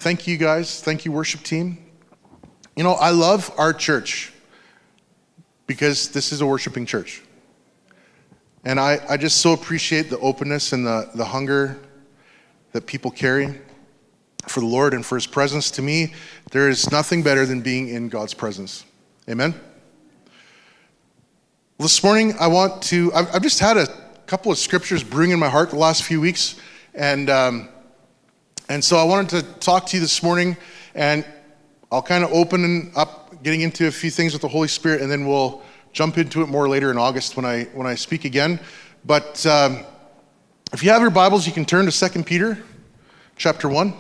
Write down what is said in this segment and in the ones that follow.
Thank you guys. Thank you, worship team. You know, I love our church because this is a worshiping church. And I just so appreciate the openness and the hunger that people carry for the Lord and for his presence. To me, there is nothing better than being in God's presence. Amen? Well, this morning, I've just had a couple of scriptures brewing in my heart the last few weeks. And so I wanted to talk to you this morning, and I'll kind of open up, getting into a few things with the Holy Spirit, and then we'll jump into it more later in August when I speak again. But if you have your Bibles, you can turn to 2 Peter chapter 1.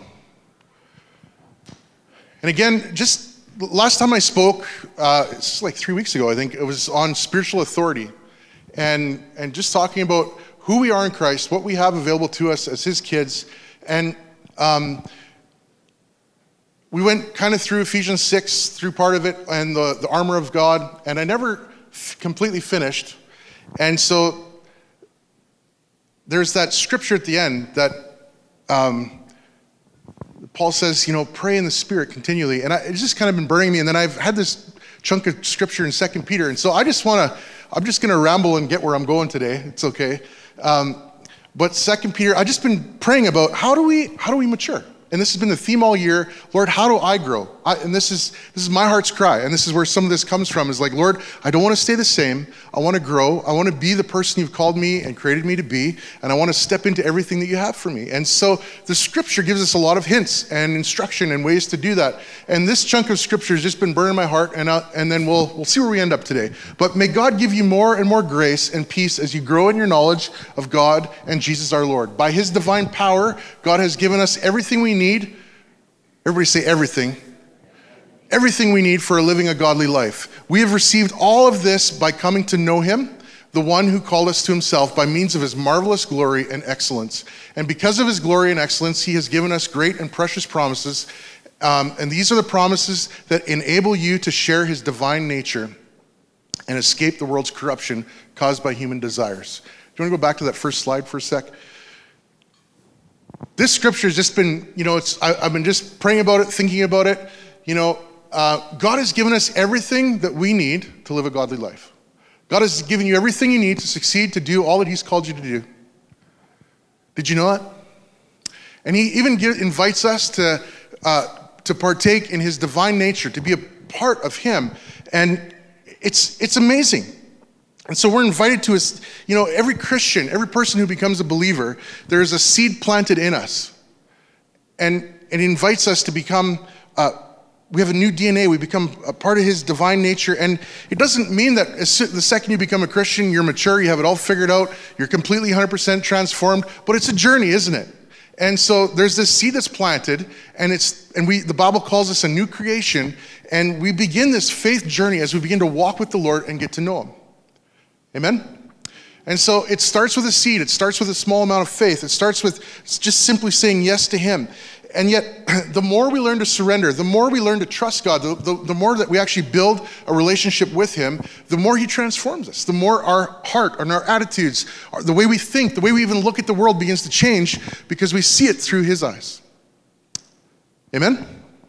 And again, just last time I spoke, it's like 3 weeks ago, I think, it was on spiritual authority. And just talking about who we are in Christ, what we have available to us as his kids. And we went kind of through Ephesians 6, through part of it, and the armor of God, and I never completely finished. And so there's that scripture at the end that Paul says, you know, pray in the Spirit continually. And it's just kind of been burning me. And then I've had this chunk of scripture in 2 Peter. And so I'm just going to ramble and get where I'm going today. It's okay. But 2 Peter, I've just been praying about how do we mature? And this has been the theme all year. Lord, how do I grow? And this is my heart's cry. And this is where some of this comes from, is like, Lord, I don't want to stay the same. I want to grow. I want to be the person you've called me and created me to be. And I want to step into everything that you have for me. And so the scripture gives us a lot of hints and instruction and ways to do that. And this chunk of scripture has just been burning my heart. And then we'll see where we end up today. But may God give you more and more grace and peace as you grow in your knowledge of God and Jesus our Lord. By his divine power, God has given us everything we need. Everybody say everything. Everything we need for living a godly life. We have received all of this by coming to know him, the one who called us to himself by means of his marvelous glory and excellence. And because of his glory and excellence, he has given us great and precious promises. And these are the promises that enable you to share his divine nature and escape the world's corruption caused by human desires. Do you want to go back to that first slide for a sec? This scripture has just been, you know, I've been just praying about it, thinking about it. You know, God has given us everything that we need to live a godly life. God has given you everything you need to succeed, to do all that he's called you to do. Did you know that? And he even invites us to partake in his divine nature, to be a part of him. And it's amazing. And so we're invited to, you know, every Christian, every person who becomes a believer, there is a seed planted in us. And it invites us to become, we have a new DNA, we become a part of his divine nature. And it doesn't mean that the second you become a Christian, you're mature, you have it all figured out, you're completely 100% transformed, but it's a journey, isn't it? And so there's this seed that's planted, and the Bible calls us a new creation, and we begin this faith journey as we begin to walk with the Lord and get to know him. Amen? And so it starts with a seed. It starts with a small amount of faith. It starts with just simply saying yes to him. And yet, the more we learn to surrender, the more we learn to trust God, the more that we actually build a relationship with him, the more he transforms us. The more our heart and our attitudes, the way we think, the way we even look at the world begins to change because we see it through his eyes. Amen?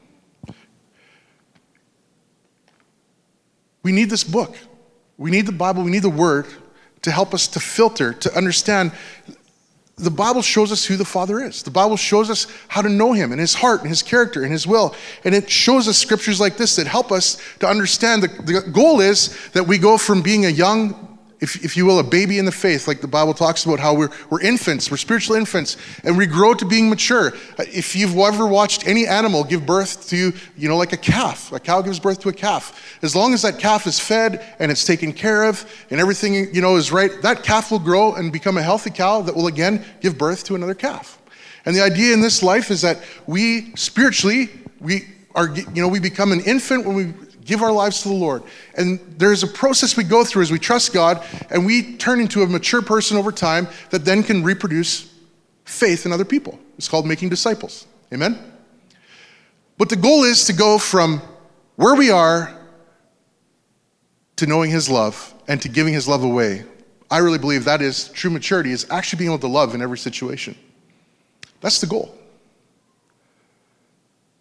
We need this book. We need the Bible, we need the Word to help us to filter, to understand. The Bible shows us who the Father is. The Bible shows us how to know him and his heart and his character and his will. And it shows us scriptures like this that help us to understand. The goal is that we go from being a young, if you will, a baby in the faith, like the Bible talks about how we're infants, we're spiritual infants, and we grow to being mature. If you've ever watched any animal give birth to, you know, like a calf, a cow gives birth to a calf. As long as that calf is fed and it's taken care of and everything, you know, is right, that calf will grow and become a healthy cow that will again give birth to another calf. And the idea in this life is that we spiritually, we become an infant when we give our lives to the Lord. And there's a process we go through as we trust God, and we turn into a mature person over time that then can reproduce faith in other people. It's called making disciples. Amen? But the goal is to go from where we are to knowing his love and to giving his love away. I really believe that is true maturity, is actually being able to love in every situation. That's the goal.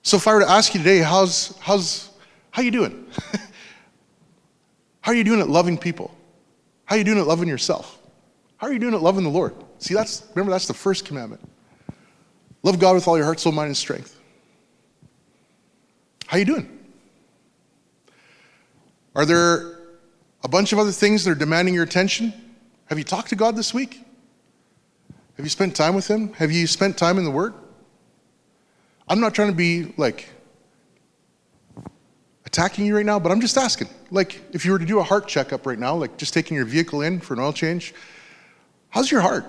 So if I were to ask you today, how you doing? How are you doing at loving people? How are you doing at loving yourself? How are you doing at loving the Lord? See, remember, that's the first commandment. Love God with all your heart, soul, mind, and strength. How are you doing? Are there a bunch of other things that are demanding your attention? Have you talked to God this week? Have you spent time with Him? Have you spent time in the Word? I'm not trying to be attacking you right now, but I'm just asking. If you were to do a heart checkup right now, just taking your vehicle in for an oil change, how's your heart?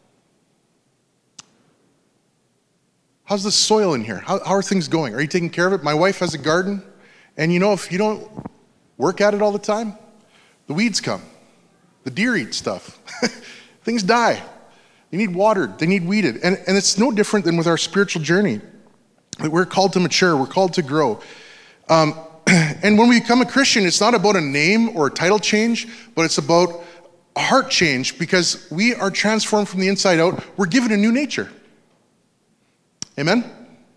How's the soil in here? How are things going? Are you taking care of it? My wife has a garden, and if you don't work at it all the time, the weeds come. The deer eat stuff. Things die. They need watered. They need weeded. And it's no different than with our spiritual journey. We're called to mature. We're called to grow. And when we become a Christian, it's not about a name or a title change, but it's about a heart change, because we are transformed from the inside out. We're given a new nature. Amen?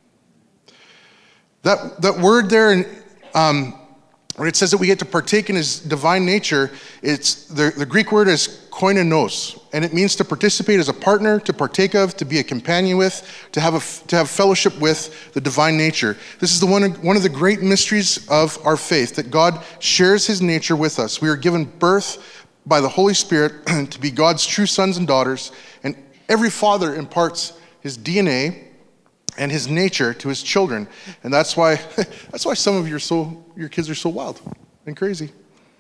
That word there, when it says that we get to partake in His divine nature, it's the Greek word is koinonos, and it means to participate as a partner, to partake of, to be a companion with, to have fellowship with the divine nature. This is one of the great mysteries of our faith, that God shares His nature with us. We are given birth by the Holy Spirit to be God's true sons and daughters, and every father imparts his DNA and his nature to his children. And that's why some of your kids are so wild and crazy.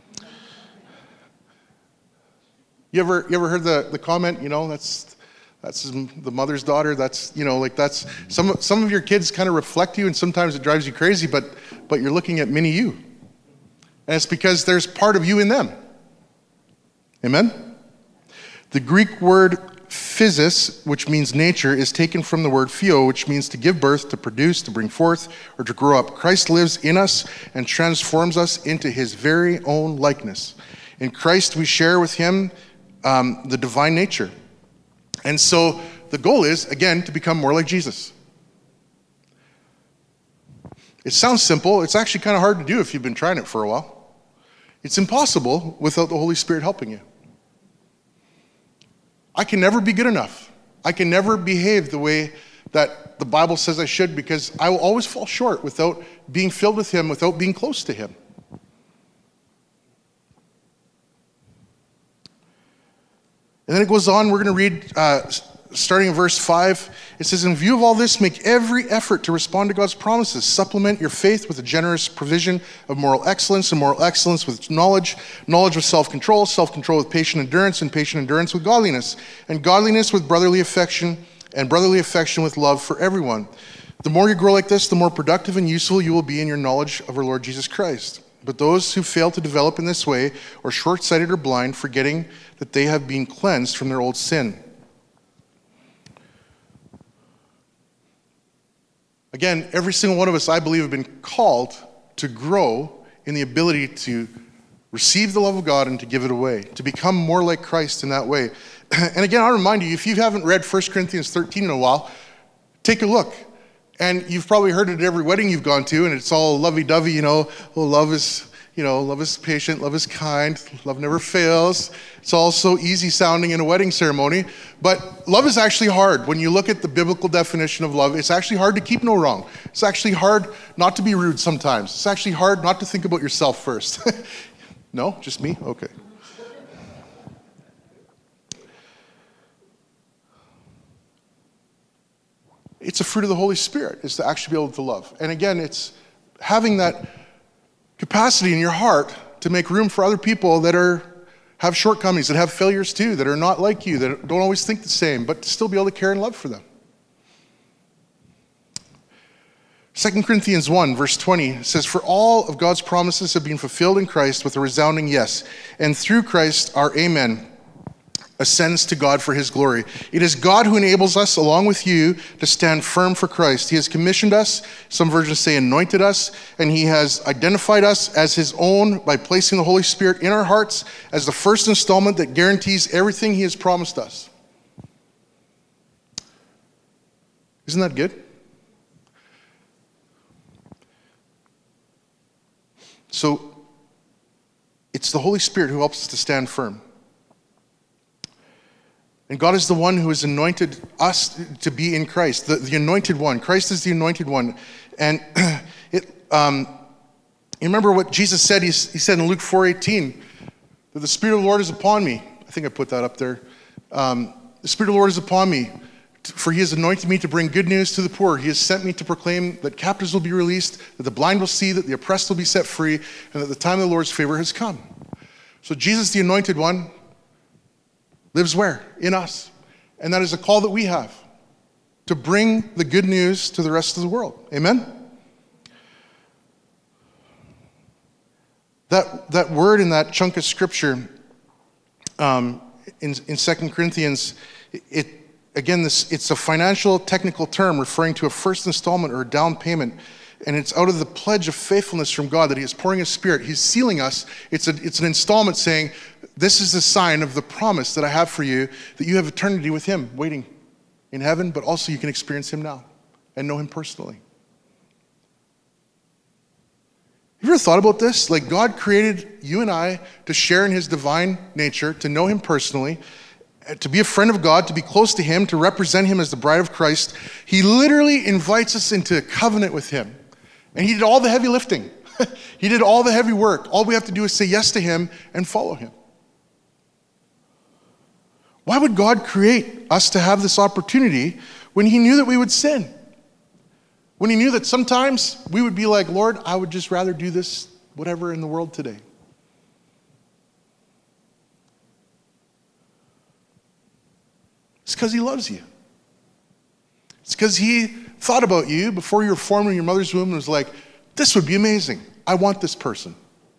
You ever heard the comment, that's the mother's daughter, that's some of your kids kind of reflect you, and sometimes it drives you crazy, but you're looking at mini you. And it's because there's part of you in them. Amen? The Greek word physis, which means nature, is taken from the word phio, which means to give birth, to produce, to bring forth, or to grow up. Christ lives in us and transforms us into His very own likeness. In Christ, we share with Him the divine nature. And so the goal is, again, to become more like Jesus. It sounds simple. It's actually kind of hard to do if you've been trying it for a while. It's impossible without the Holy Spirit helping you. I can never be good enough. I can never behave the way that the Bible says I should, because I will always fall short without being filled with Him, without being close to Him. And then it goes on, we're going to read, starting in verse 5, it says, "In view of all this, make every effort to respond to God's promises. Supplement your faith with a generous provision of moral excellence, and moral excellence with knowledge, knowledge with self-control, self-control with patient endurance, and patient endurance with godliness, and godliness with brotherly affection, and brotherly affection with love for everyone. The more you grow like this, the more productive and useful you will be in your knowledge of our Lord Jesus Christ. But those who fail to develop in this way are short-sighted or blind, forgetting that they have been cleansed from their old sin." Again, every single one of us, I believe, have been called to grow in the ability to receive the love of God and to give it away, to become more like Christ in that way. And again, I'll remind you, if you haven't read 1 Corinthians 13 in a while, take a look. And you've probably heard it at every wedding you've gone to, and it's all lovey-dovey, love is patient, love is kind, love never fails. It's all so easy sounding in a wedding ceremony. But love is actually hard. When you look at the biblical definition of love, it's actually hard to keep no wrong. It's actually hard not to be rude sometimes. It's actually hard not to think about yourself first. No? Just me? Okay. It's a fruit of the Holy Spirit, is to actually be able to love. And again, it's having that capacity in your heart to make room for other people that have shortcomings, that have failures too, that are not like you, that don't always think the same, but to still be able to care and love for them. 2 Corinthians 1, verse 20 says, "For all of God's promises have been fulfilled in Christ with a resounding yes, and through Christ our amen ascends to God for His glory. It is God who enables us, along with you, to stand firm for Christ. He has commissioned us, some versions say anointed us, and He has identified us as His own by placing the Holy Spirit in our hearts as the first installment that guarantees everything He has promised us." Isn't that good? So it's the Holy Spirit who helps us to stand firm. And God is the one who has anointed us to be in Christ, the anointed one. Christ is the anointed one. And you remember what Jesus said? He said in Luke 4:18, that the Spirit of the Lord is upon me. I think I put that up there. The Spirit of the Lord is upon me, for he has anointed me to bring good news to the poor. He has sent me to proclaim that captives will be released, that the blind will see, that the oppressed will be set free, and that the time of the Lord's favor has come. So Jesus, the anointed one, lives where? In us. And that is a call that we have to bring the good news to the rest of the world. Amen? That word in that chunk of scripture in 2 Corinthians, it's a financial technical term referring to a first installment or a down payment. And it's out of the pledge of faithfulness from God that he is pouring his Spirit. He's sealing us. It's an installment saying, this is a sign of the promise that I have for you, that you have eternity with him waiting in heaven, but also you can experience him now and know him personally. Have you ever thought about this? Like, God created you and I to share in his divine nature, to know him personally, to be a friend of God, to be close to him, to represent him as the bride of Christ. He literally invites us into a covenant with him. And he did all the heavy lifting. He did all the heavy work. All we have to do is say yes to him and follow him. Why would God create us to have this opportunity when he knew that we would sin? When he knew that sometimes we would be like, Lord, I would just rather do this, whatever in the world today. It's because he loves you. It's because he thought about you before you were formed in your mother's womb and was like, this would be amazing. I want this person.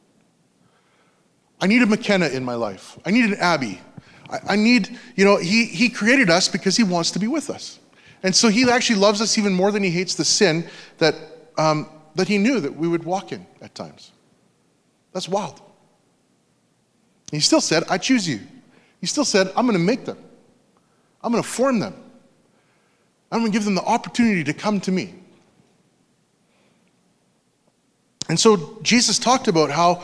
I need a McKenna in my life. I need an Abby. I need, he created us because he wants to be with us. And so he actually loves us even more than he hates the sin that he knew that we would walk in at times. That's wild. And he still said, I choose you. He still said, I'm going to make them. I'm going to form them. I'm going to give them the opportunity to come to me. And so Jesus talked about how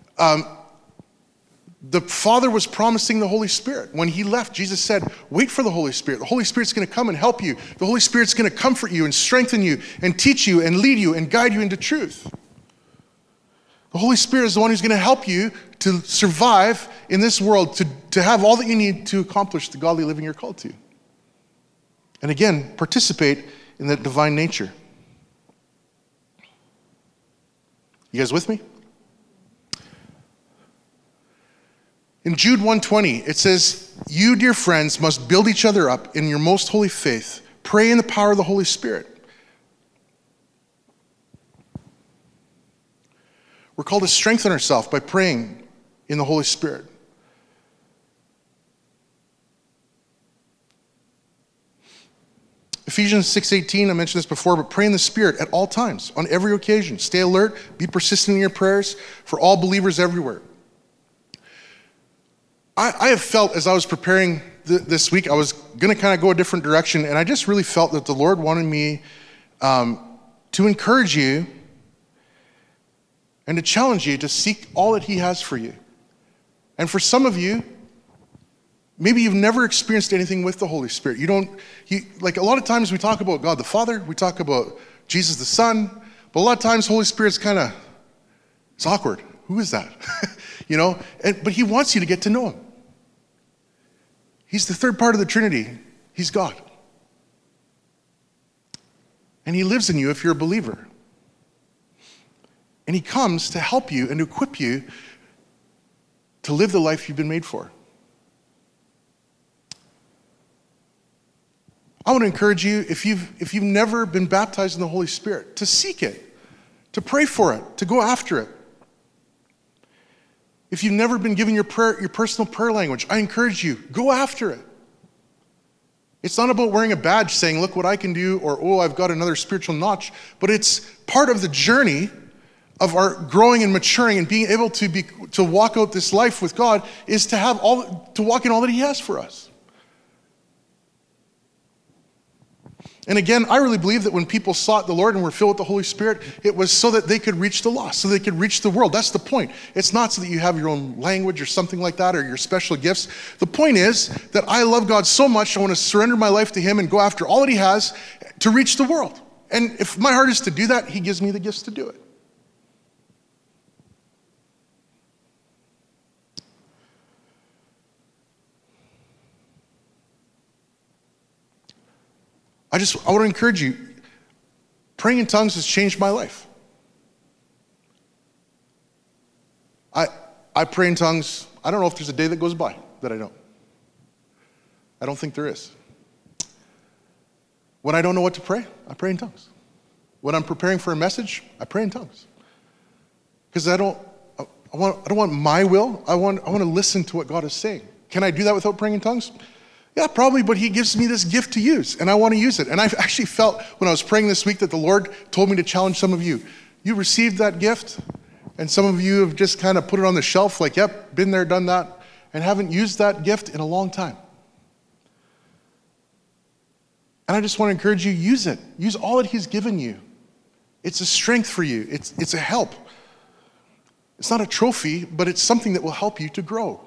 the Father was promising the Holy Spirit. When he left, Jesus said, wait for the Holy Spirit. The Holy Spirit's going to come and help you. The Holy Spirit's going to comfort you and strengthen you and teach you and lead you and guide you into truth. The Holy Spirit is the one who's going to help you to survive in this world, to have all that you need to accomplish the godly living you're called to. And again, participate in that divine nature. You guys with me? In Jude 1:20, it says, you, dear friends, must build each other up in your most holy faith. Pray in the power of the Holy Spirit. We're called to strengthen ourselves by praying in the Holy Spirit. Ephesians 6:18, I mentioned this before, but pray in the Spirit at all times, on every occasion. Stay alert, be persistent in your prayers for all believers everywhere. I have felt as I was preparing this week, I was going to kind of go a different direction, and I just really felt that the Lord wanted me to encourage you and to challenge you to seek all that he has for you. And for some of you, maybe you've never experienced anything with the Holy Spirit. Like a lot of times we talk about God the Father, we talk about Jesus the Son, but a lot of times Holy Spirit's it's awkward. Who is that? But he wants you to get to know him. He's the third part of the Trinity. He's God. And he lives in you if you're a believer. And he comes to help you and to equip you to live the life you've been made for. I want to encourage you, if you've never been baptized in the Holy Spirit, to seek it, to pray for it, to go after it. If you've never been given your personal prayer language, I encourage you, go after it. It's not about wearing a badge saying, look what I can do, or, oh, I've got another spiritual notch, but it's part of the journey of our growing and maturing and being able to walk out this life with God is to walk in all that he has for us. And again, I really believe that when people sought the Lord and were filled with the Holy Spirit, it was so that they could reach the lost, so they could reach the world. That's the point. It's not so that you have your own language or something like that, or your special gifts. The point is that I love God so much, I want to surrender my life to him and go after all that he has to reach the world. And if my heart is to do that, he gives me the gifts to do it. I want to encourage you. Praying in tongues has changed my life. I pray in tongues. I don't know if there's a day that goes by that I don't. I don't think there is. When I don't know what to pray, I pray in tongues. When I'm preparing for a message, I pray in tongues. Because I don't want my will. I want to listen to what God is saying. Can I do that without praying in tongues? Yeah, probably, but he gives me this gift to use, and I want to use it. And I've actually felt when I was praying this week that the Lord told me to challenge some of you. You received that gift, and some of you have just kind of put it on the shelf like, yep, been there, done that, and haven't used that gift in a long time. And I just want to encourage you, use it. Use all that he's given you. It's a strength for you. It's a help. It's not a trophy, but it's something that will help you to grow.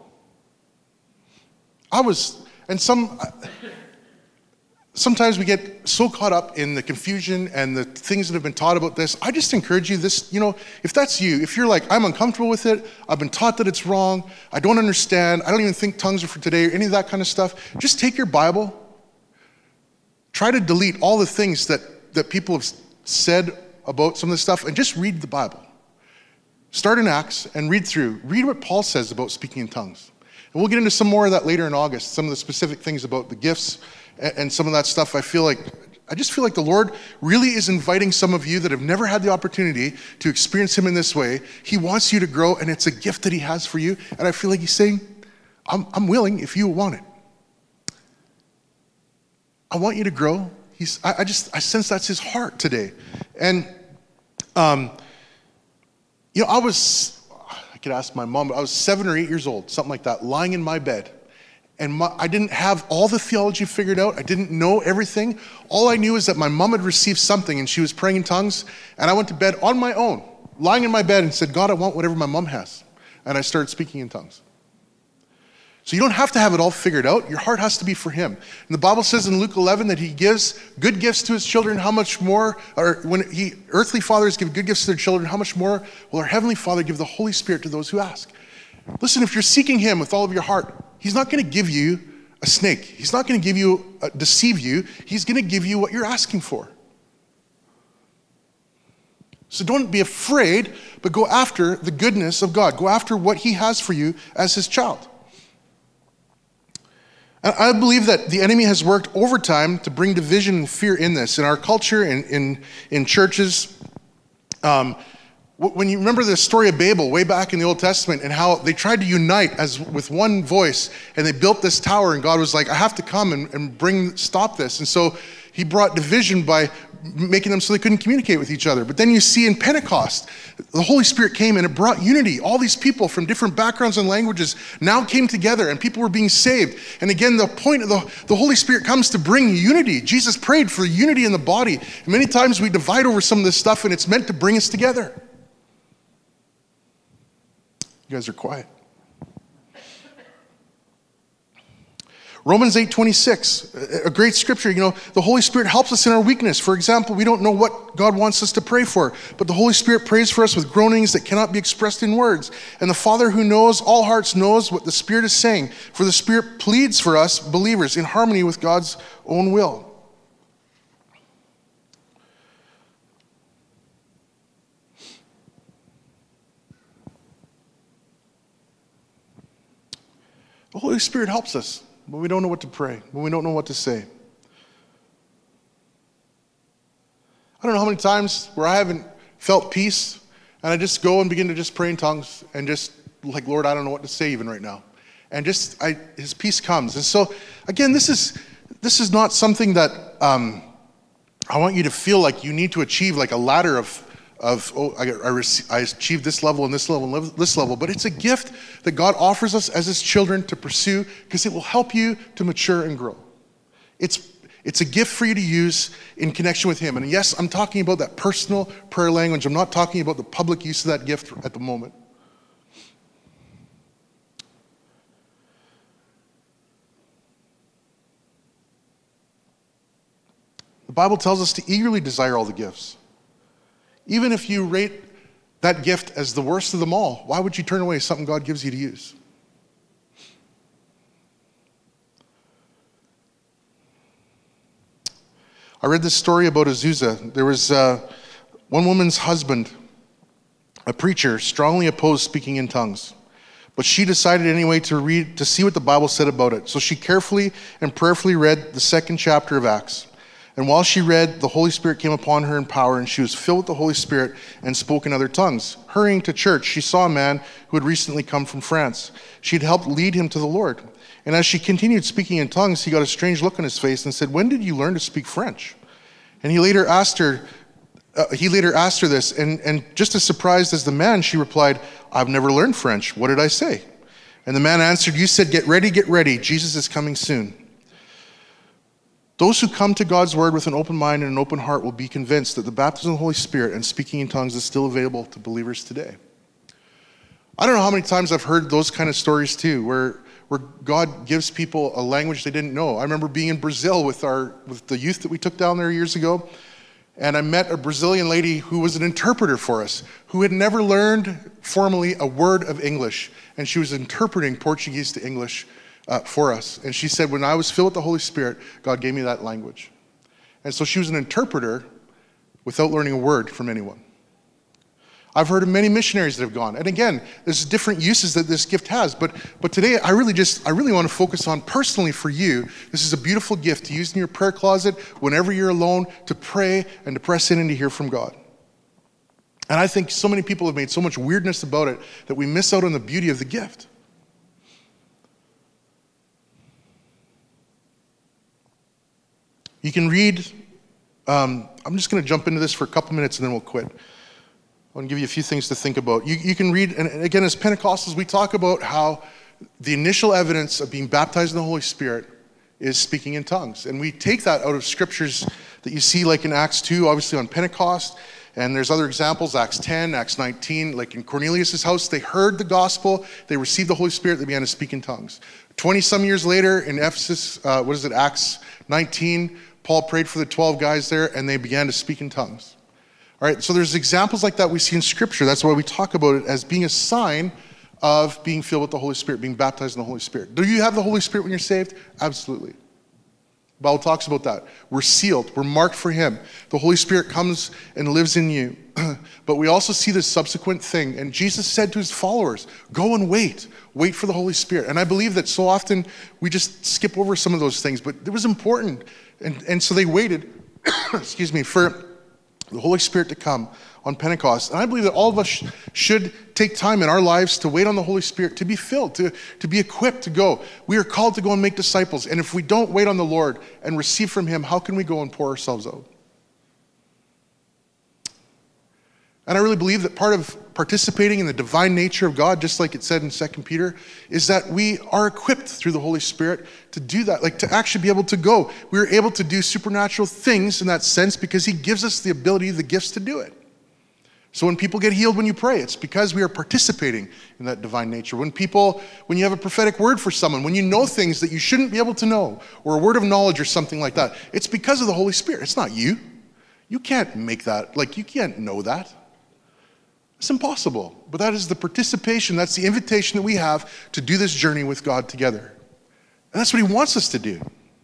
Sometimes we get so caught up in the confusion and the things that have been taught about this. I just encourage you this, if that's you, if you're like, I'm uncomfortable with it, I've been taught that it's wrong, I don't understand, I don't even think tongues are for today, or any of that kind of stuff, just take your Bible, try to delete all the things that people have said about some of this stuff, and just read the Bible. Start in Acts and read through. Read what Paul says about speaking in tongues. And we'll get into some more of that later in August, some of the specific things about the gifts and some of that stuff. I just feel like the Lord really is inviting some of you that have never had the opportunity to experience him in this way. He wants you to grow, and it's a gift that he has for you. And I feel like he's saying, I'm willing if you want it. I want you to grow. I sense that's his heart today. And, I could ask my mom, but I was 7 or 8 years old, something like that, lying in my bed. And I didn't have all the theology figured out. I didn't know everything. All I knew is that my mom had received something and she was praying in tongues. And I went to bed on my own, lying in my bed, and said, God, I want whatever my mom has. And I started speaking in tongues. So you don't have to have it all figured out. Your heart has to be for him. And the Bible says in Luke 11 that he gives good gifts to his children. How much more, or when earthly fathers give good gifts to their children, how much more will our heavenly Father give the Holy Spirit to those who ask? Listen, if you're seeking him with all of your heart, he's not going to give you a snake. He's not going to deceive you. He's going to give you what you're asking for. So don't be afraid, but go after the goodness of God. Go after what he has for you as his child. I believe that the enemy has worked overtime to bring division and fear in this. In our culture, in churches, when you remember the story of Babel way back in the Old Testament and how they tried to unite with one voice, and they built this tower, and God was like, I have to come and stop this. And so he brought division by making them so they couldn't communicate with each other. But then you see in Pentecost, the Holy Spirit came and it brought unity. All these people from different backgrounds and languages now came together, and people were being saved. And again, the point of the Holy Spirit comes to bring unity. Jesus prayed for unity in the body. And many times we divide over some of this stuff, and it's meant to bring us together. You guys are quiet. Romans 8:26, a great scripture. The Holy Spirit helps us in our weakness. For example, we don't know what God wants us to pray for, but the Holy Spirit prays for us with groanings that cannot be expressed in words. And the Father who knows all hearts knows what the Spirit is saying, for the Spirit pleads for us believers in harmony with God's own will. The Holy Spirit helps us when we don't know what to pray, when we don't know what to say. I don't know how many times where I haven't felt peace, and I just go and begin to just pray in tongues and just like, Lord, I don't know what to say even right now. And his peace comes. And so, again, this is not something that I want you to feel like you need to achieve like a ladder of I achieved this level and this level and this level, but it's a gift that God offers us as his children to pursue because it will help you to mature and grow. It's a gift for you to use in connection with him. And yes, I'm talking about that personal prayer language. I'm not talking about the public use of that gift at the moment. The Bible tells us to eagerly desire all the gifts. Even if you rate that gift as the worst of them all, why would you turn away something God gives you to use? I read this story about Azusa. There was one woman's husband, a preacher, strongly opposed speaking in tongues. But she decided anyway to see what the Bible said about it. So she carefully and prayerfully read the 2nd chapter of Acts. And while she read, the Holy Spirit came upon her in power, and she was filled with the Holy Spirit and spoke in other tongues. Hurrying to church, she saw a man who had recently come from France. She had helped lead him to the Lord. And as she continued speaking in tongues, he got a strange look on his face and said, "When did you learn to speak French?" And he later asked her this, and just as surprised as the man, she replied, "I've never learned French. What did I say?" And the man answered, "You said, get ready, Jesus is coming soon." Those who come to God's word with an open mind and an open heart will be convinced that the baptism of the Holy Spirit and speaking in tongues is still available to believers today. I don't know how many times I've heard those kind of stories too, where God gives people a language they didn't know. I remember being in Brazil with the youth that we took down there years ago, and I met a Brazilian lady who was an interpreter for us, who had never learned formally a word of English, and she was interpreting Portuguese to English for us. And she said, when I was filled with the Holy Spirit, God gave me that language. And so she was an interpreter without learning a word from anyone. I've heard of many missionaries that have gone. And again, there's different uses that this gift has. But today, I really want to focus on personally for you. This is a beautiful gift to use in your prayer closet whenever you're alone, to pray and to press in and to hear from God. And I think so many people have made so much weirdness about it that we miss out on the beauty of the gift. You can read, I'm just going to jump into this for a couple minutes and then we'll quit. I want to give you a few things to think about. You can read, and again, as Pentecostals, we talk about how the initial evidence of being baptized in the Holy Spirit is speaking in tongues. And we take that out of scriptures that you see, like in Acts 2, obviously on Pentecost. And there's other examples, Acts 10, Acts 19, like in Cornelius' house, they heard the gospel, they received the Holy Spirit, they began to speak in tongues. 20-some years later in Ephesus, Acts 19, Paul prayed for the 12 guys there, and they began to speak in tongues. All right, so there's examples like that we see in Scripture. That's why we talk about it as being a sign of being filled with the Holy Spirit, being baptized in the Holy Spirit. Do you have the Holy Spirit when you're saved? Absolutely. The Bible talks about that. We're sealed. We're marked for Him. The Holy Spirit comes and lives in you. But we also see this subsequent thing. And Jesus said to His followers, go and wait. Wait for the Holy Spirit. And I believe that so often we just skip over some of those things. But it was important. And so they waited, for the Holy Spirit to come on Pentecost. And I believe that all of us should take time in our lives to wait on the Holy Spirit, to be filled, to be equipped to go. We are called to go and make disciples. And if we don't wait on the Lord and receive from Him, how can we go and pour ourselves out? And I really believe that part of participating in the divine nature of God, just like it said in 2 Peter, is that we are equipped through the Holy Spirit to do that, like to actually be able to go. We're able to do supernatural things in that sense because He gives us the ability, the gifts to do it. So when people get healed when you pray, it's because we are participating in that divine nature. When you have a prophetic word for someone, when you know things that you shouldn't be able to know, or a word of knowledge or something like that, it's because of the Holy Spirit. It's not you. You can't make that, you can't know that. It's impossible. But that is the participation, that's the invitation that we have to do this journey with God together. And that's what He wants us to do.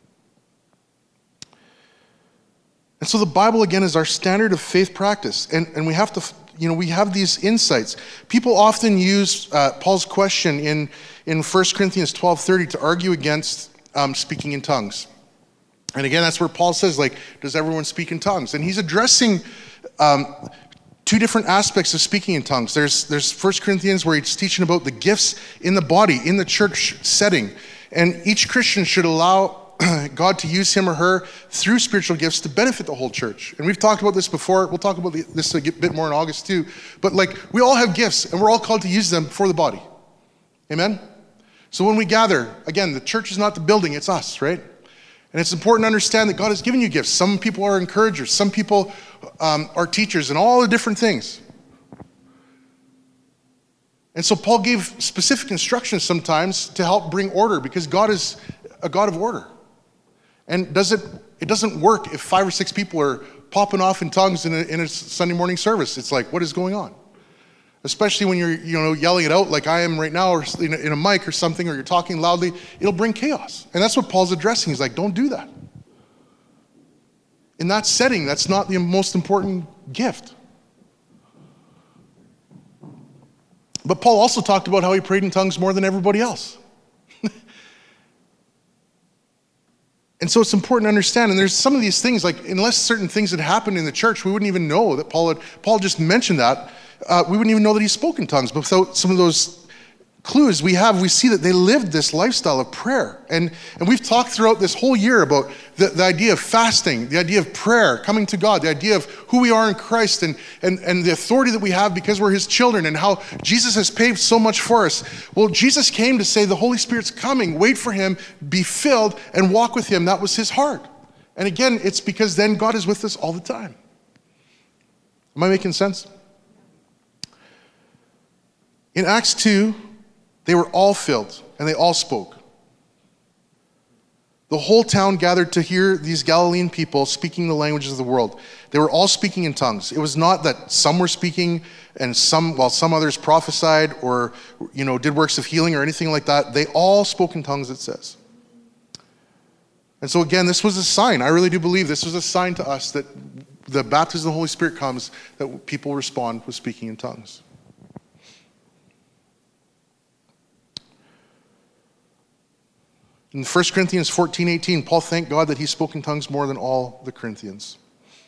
And so the Bible, again, is our standard of faith practice. And we have to, we have these insights. People often use Paul's question in 1 Corinthians 12:30 to argue against speaking in tongues. And again, that's where Paul says, does everyone speak in tongues? And he's addressing two different aspects of speaking in tongues. There's 1 Corinthians where he's teaching about the gifts in the body, in the church setting. And each Christian should allow God to use him or her through spiritual gifts to benefit the whole church. And we've talked about this before. We'll talk about this a bit more in August too. But we all have gifts and we're all called to use them for the body. Amen? So when we gather, again, the church is not the building, it's us, right? And it's important to understand that God has given you gifts. Some people are encouragers. Some people are teachers and all the different things. And so Paul gave specific instructions sometimes to help bring order, because God is a God of order. And it doesn't work if 5 or 6 people are popping off in tongues in a Sunday morning service. It's like, what is going on? Especially when you're yelling it out like I am right now, or in a mic or something, or you're talking loudly, it'll bring chaos. And that's what Paul's addressing. He's like, don't do that. In that setting, that's not the most important gift. But Paul also talked about how he prayed in tongues more than everybody else. And so it's important to understand, and there's some of these things, like unless certain things had happened in the church, we wouldn't even know that Paul just mentioned that. We wouldn't even know that he spoke in tongues. But without some of those clues we see that they lived this lifestyle of prayer. And we've talked throughout this whole year about the idea of fasting, the idea of prayer, coming to God, the idea of who we are in Christ, and the authority that we have because we're his children, and how Jesus has paved so much for us. Well, Jesus came to say the Holy Spirit's coming, wait for him, be filled, and walk with him. That was his heart. And again, it's because then God is with us all the time. Am I making sense? In Acts 2, they were all filled, and they all spoke. The whole town gathered to hear these Galilean people speaking the languages of the world. They were all speaking in tongues. It was not that some were speaking while some others prophesied or did works of healing or anything like that. They all spoke in tongues, it says. And so again, this was a sign. I really do believe this was a sign to us that the baptism of the Holy Spirit comes, that people respond with speaking in tongues. In 1 Corinthians 14:18, Paul thanked God that he spoke in tongues more than all the Corinthians.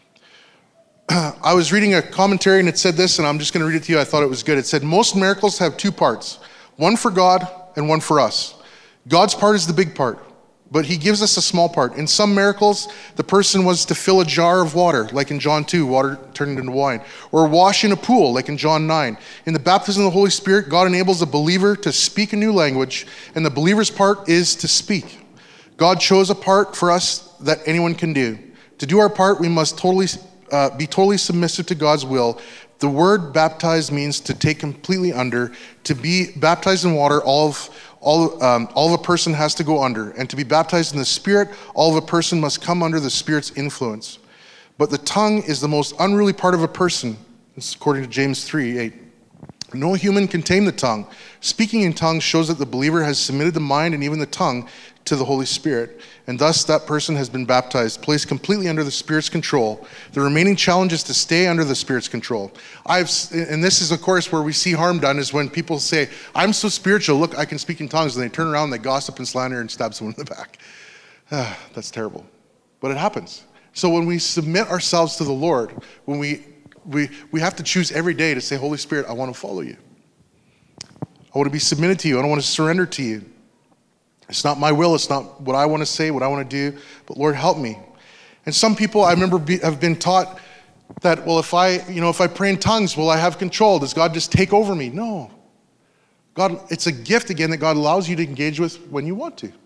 I was reading a commentary and it said this, and I'm just going to read it to you. I thought it was good. It said, most miracles have 2 parts, one for God and one for us. God's part is the big part, but he gives us a small part. In some miracles, the person was to fill a jar of water, like in John 2, water turned into wine, or wash in a pool, like in John 9. In the baptism of the Holy Spirit, God enables a believer to speak a new language, and the believer's part is to speak. God chose a part for us that anyone can do. To do our part, we must be totally submissive to God's will. The word baptize means to take completely under. To be baptized in water, all of a person has to go under. And to be baptized in the Spirit, all of a person must come under the Spirit's influence. But the tongue is the most unruly part of a person, according to James 3:8. No human can tame the tongue. Speaking in tongues shows that the believer has submitted the mind and even the tongue to the Holy Spirit, and thus that person has been baptized, placed completely under the Spirit's control. The remaining challenge is to stay under the Spirit's control. And this is, of course, where we see harm done, is when people say, I'm so spiritual, look, I can speak in tongues, and they turn around and they gossip and slander and stab someone in the back. That's terrible. But it happens. So when we submit ourselves to the Lord, when we have to choose every day to say, Holy Spirit, I want to follow you. I want to be submitted to you. I don't want to surrender to you. It's not my will. It's not what I want to say, what I want to do. But Lord, help me. And some people, I remember, have been taught that, well, if I pray in tongues, will I have control? Does God just take over me? No. God, it's a gift, again, that God allows you to engage with when you want to.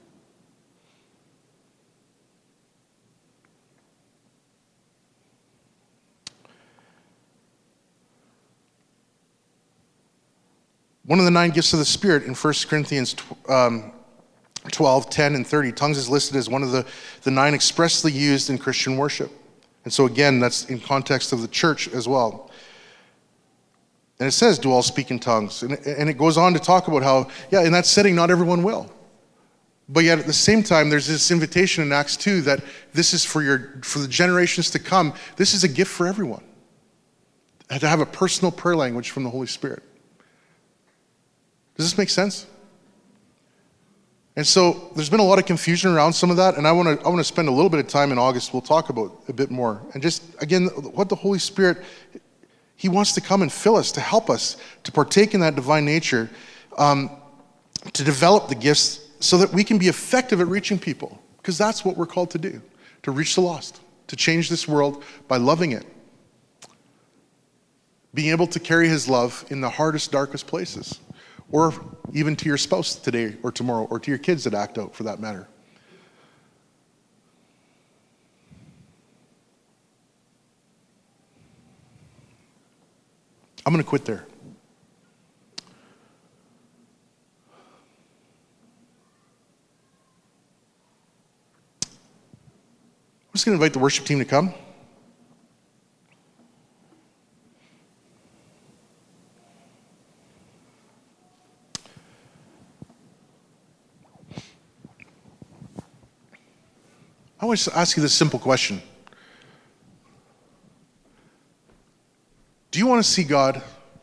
One of the 9 gifts of the Spirit in 1 Corinthians 12, 10, and 30, tongues is listed as one of the 9 expressly used in Christian worship. And so again, that's in context of the church as well. And it says, do all speak in tongues. And it goes on to talk about how, in that setting, not everyone will. But yet at the same time, there's this invitation in Acts 2 that this is for the generations to come. This is a gift for everyone. To have a personal prayer language from the Holy Spirit. Does this make sense? And so there's been a lot of confusion around some of that, and I want to spend a little bit of time in August. We'll talk about a bit more. And just, again, what the Holy Spirit, he wants to come and fill us, to help us, to partake in that divine nature, to develop the gifts so that we can be effective at reaching people. Because that's what we're called to do, to reach the lost, to change this world by loving it. Being able to carry his love in the hardest, darkest places. Or even to your spouse today or tomorrow, or to your kids that act out, for that matter. I'm going to quit there. I'm just going to invite the worship team to come. I want to ask you this simple question. Do you want to see God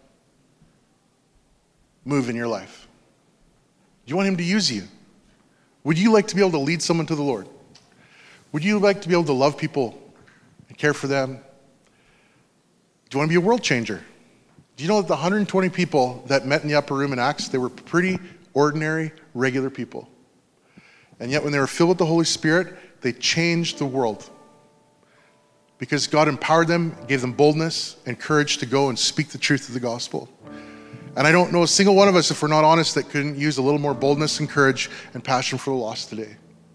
move in your life? Do you want him to use you? Would you like to be able to lead someone to the Lord? Would you like to be able to love people and care for them? Do you want to be a world changer? Do you know that the 120 people that met in the upper room in Acts, they were pretty ordinary, regular people. And yet when they were filled with the Holy Spirit, they changed the world. Because God empowered them, gave them boldness and courage to go and speak the truth of the gospel. And I don't know a single one of us, if we're not honest, that couldn't use a little more boldness and courage and passion for the lost today.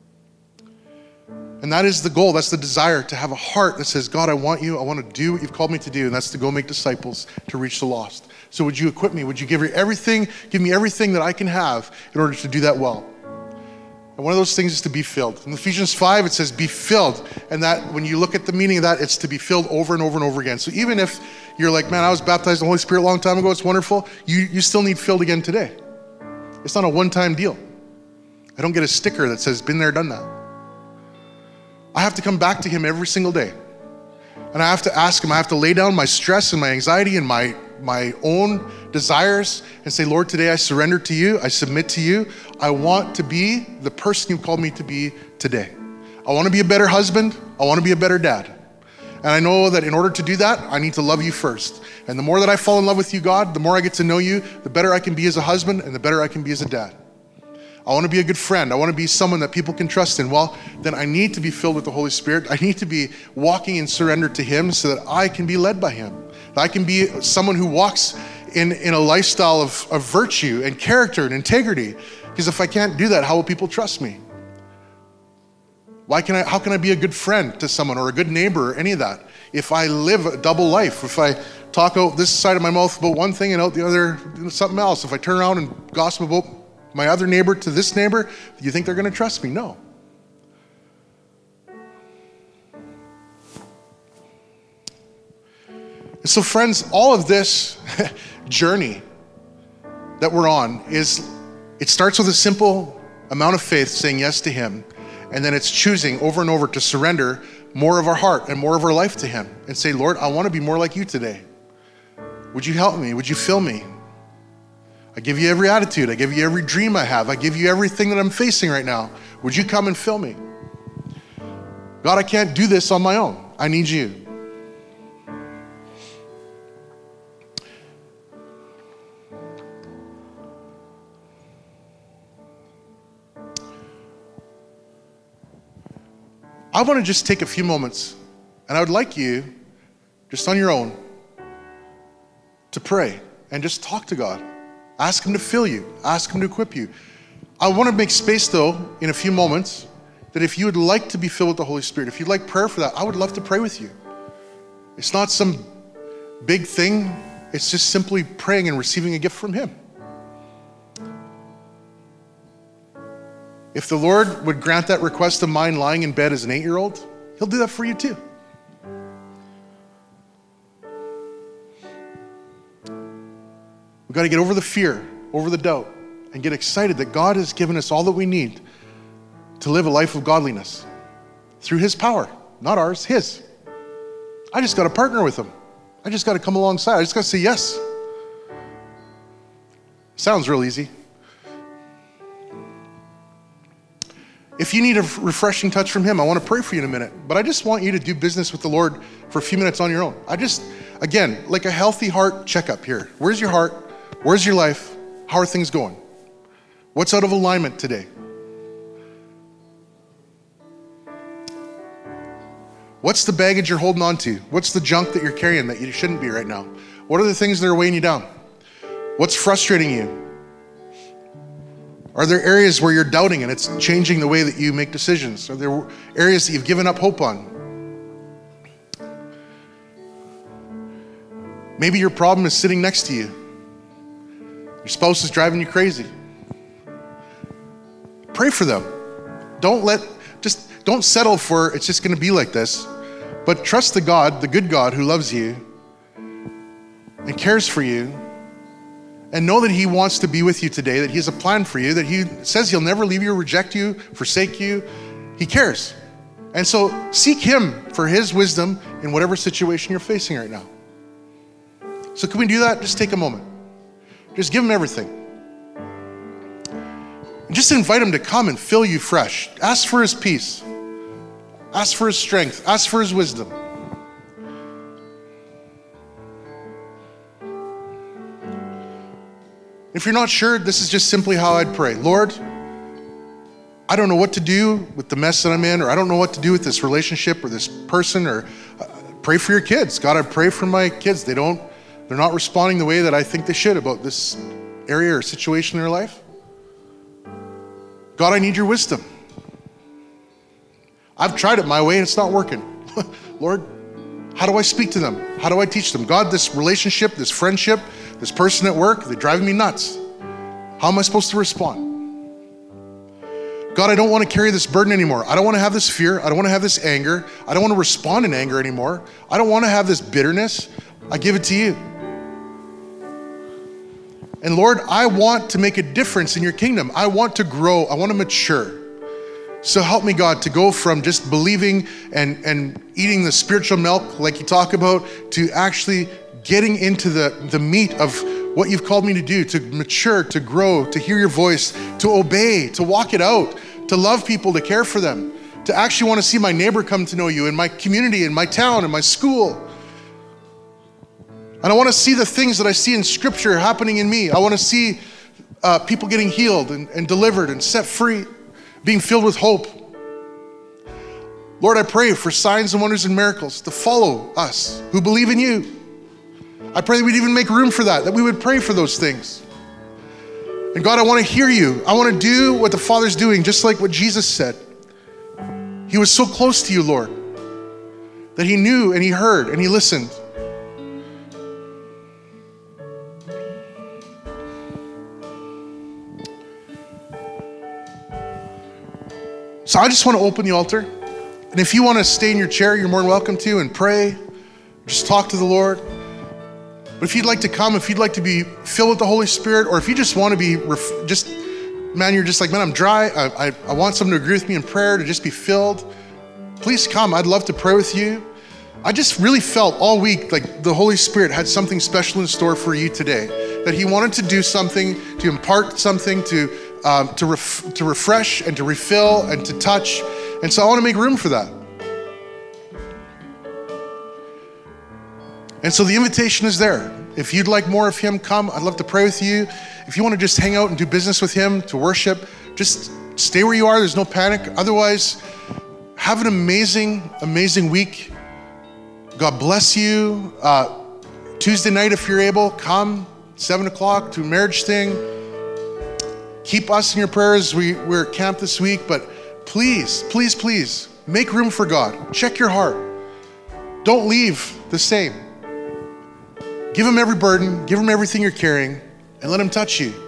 And that is the goal, that's the desire, to have a heart that says, God, I want you, I want to do what you've called me to do, and that's to go make disciples, to reach the lost. So would you equip me? Would you give me everything that I can have in order to do that well? And one of those things is to be filled. In Ephesians 5, it says, be filled. And that, when you look at the meaning of that, it's to be filled over and over and over again. So even if you're like, man, I was baptized in the Holy Spirit a long time ago, it's wonderful, you still need filled again today. It's not a one-time deal. I don't get a sticker that says, been there, done that. I have to come back to him every single day. And I have to ask him, I have to lay down my stress and my anxiety and my own desires and say, Lord, today I surrender to you. I submit to you. I want to be the person you've called me to be today. I want to be a better husband. I want to be a better dad. And I know that in order to do that, I need to love you first. And the more that I fall in love with you, God, the more I get to know you, the better I can be as a husband and the better I can be as a dad. I want to be a good friend. I want to be someone that people can trust in. Well, then I need to be filled with the Holy Spirit. I need to be walking in surrender to him so that I can be led by him. That I can be someone who walks in a lifestyle of virtue and character and integrity. Because if I can't do that, how will people trust me? How can I be a good friend to someone or a good neighbor or any of that? If I live a double life, if I talk out this side of my mouth about one thing and out the other something else, if I turn around and gossip about my other neighbor to this neighbor, do you think they're going to trust me? No. And so friends, all of this journey that we're on it starts with a simple amount of faith saying yes to him. And then it's choosing over and over to surrender more of our heart and more of our life to him and say, Lord, I want to be more like you today. Would you help me? Would you fill me? I give you every attitude. I give you every dream I have. I give you everything that I'm facing right now. Would you come and fill me? God, I can't do this on my own. I need you. I want to just take a few moments, and I would like you, just on your own, to pray and just talk to God. Ask him to fill you. Ask him to equip you. I want to make space, though, in a few moments, that if you would like to be filled with the Holy Spirit, if you'd like prayer for that, I would love to pray with you. It's not some big thing. It's just simply praying and receiving a gift from him. If the Lord would grant that request of mine lying in bed as an 8-year-old, he'll do that for you too. We've got to get over the fear, over the doubt, and get excited that God has given us all that we need to live a life of godliness through his power, not ours, his. I just got to partner with him. I just got to come alongside. I just got to say yes. Sounds real easy. If you need a refreshing touch from him, I want to pray for you in a minute. But I just want you to do business with the Lord for a few minutes on your own. Again, like a healthy heart checkup here. Where's your heart? Where's your life? How are things going? What's out of alignment today? What's the baggage you're holding on to? What's the junk that you're carrying that you shouldn't be right now? What are the things that are weighing you down? What's frustrating you? Are there areas where you're doubting and it's changing the way that you make decisions? Are there areas that you've given up hope on? Maybe your problem is sitting next to you. Your spouse is driving you crazy. Pray for them. Don't settle for it's just going to be like this, but trust the God, the good God who loves you and cares for you, and know that he wants to be with you today, that he has a plan for you, that he says he'll never leave you, reject you, forsake you. He cares. And so seek him for his wisdom in whatever situation you're facing right now. So can we do that? Just take a moment. Just give him everything. And just invite him to come and fill you fresh. Ask for his peace. Ask for his strength. Ask for his wisdom. If you're not sure, this is just simply how I'd pray. Lord, I don't know what to do with the mess that I'm in, or I don't know what to do with this relationship or this person, or pray for your kids. God, I pray for my kids. They're not responding the way that I think they should about this area or situation in their life. God, I need your wisdom. I've tried it my way and it's not working. Lord, how do I speak to them? How do I teach them? God, this relationship, this friendship, this person at work, they're driving me nuts. How am I supposed to respond? God, I don't want to carry this burden anymore. I don't want to have this fear. I don't want to have this anger. I don't want to respond in anger anymore. I don't want to have this bitterness. I give it to you. And Lord, I want to make a difference in your kingdom. I want to grow. I want to mature. So help me, God, to go from just believing and eating the spiritual milk like you talk about to actually getting into the meat of what you've called me to do, to mature, to grow, to hear your voice, to obey, to walk it out, to love people, to care for them, to actually want to see my neighbor come to know you in my community, in my town, in my school. And I want to see the things that I see in scripture happening in me. I want to see people getting healed and delivered and set free, being filled with hope. Lord, I pray for signs and wonders and miracles to follow us who believe in you. I pray that we'd even make room for that we would pray for those things. And God, I want to hear you. I want to do what the Father's doing, just like what Jesus said. He was so close to you, Lord, that he knew and he heard and he listened. So I just want to open the altar. And if you want to stay in your chair, you're more than welcome to, and pray. Just talk to the Lord. But if you'd like to come, if you'd like to be filled with the Holy Spirit, or if you just want to be, you're just like, man, I'm dry. I want someone to agree with me in prayer, to just be filled. Please come. I'd love to pray with you. I just really felt all week like the Holy Spirit had something special in store for you today, that he wanted to do something, to impart something, to refresh and to refill and to touch. And so I want to make room for that. And so the invitation is there. If you'd like more of him, come. I'd love to pray with you. If you want to just hang out and do business with him, to worship, just stay where you are. There's no panic. Otherwise, have an amazing, amazing week. God bless you. Tuesday night, if you're able, come 7:00 to a marriage thing. Keep us in your prayers. We're at camp this week, but please, please, please make room for God. Check your heart. Don't leave the same. Give him every burden, give him everything you're carrying, and let him touch you.